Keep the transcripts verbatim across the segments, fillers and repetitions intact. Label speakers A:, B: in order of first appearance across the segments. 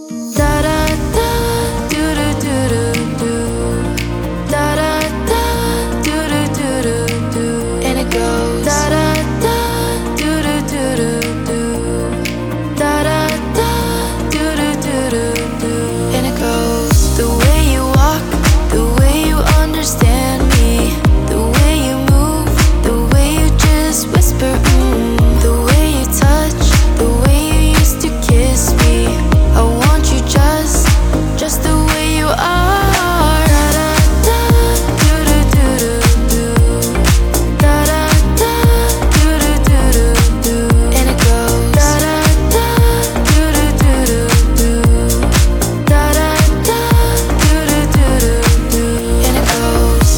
A: Da da da, do do do do do. Da da da, do do do do do. And it goes da da da, do do do do do. Da da da, do do do do do. And it goes the way you walk, the way you understand me, the way you move, the way you just whisper, mm, the way you touch, the way you used to kiss me. I want you just, just the way you are. Da da da, do do do do do. Da da da, do do do do do. And it goes da da da, do do do do do. Da da da, do do do do do. And it goes.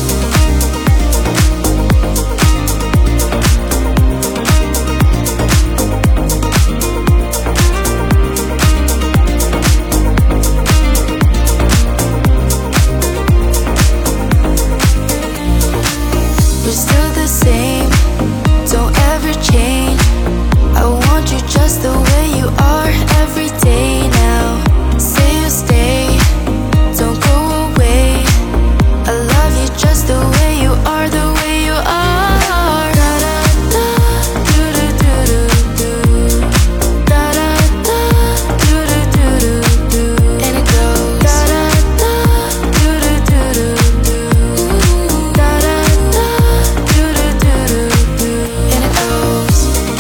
A: We're still the same, don't ever change. I want you just the way you are every day now. Say you'll stay, don't go away. I love you just the way you are, the way you are. Da da da, do do do do do. Da da da, do do do do do. And it goes da da da, do do do do do. Da da da, do do do do do. And it goes.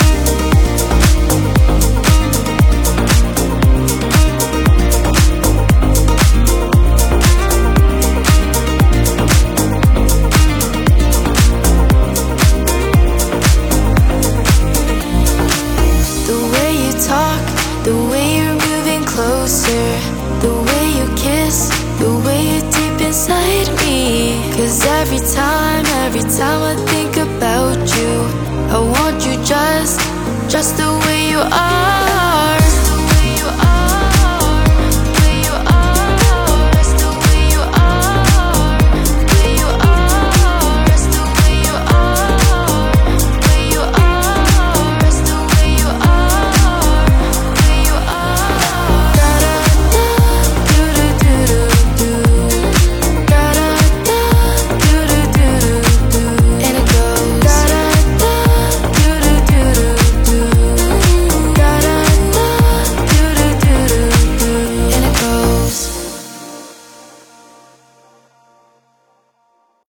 A: The way you talk, the way you're moving closer, the way you kiss, the way you're deep inside me. Cause every time, every time I think about you, I want you just, just the way you are.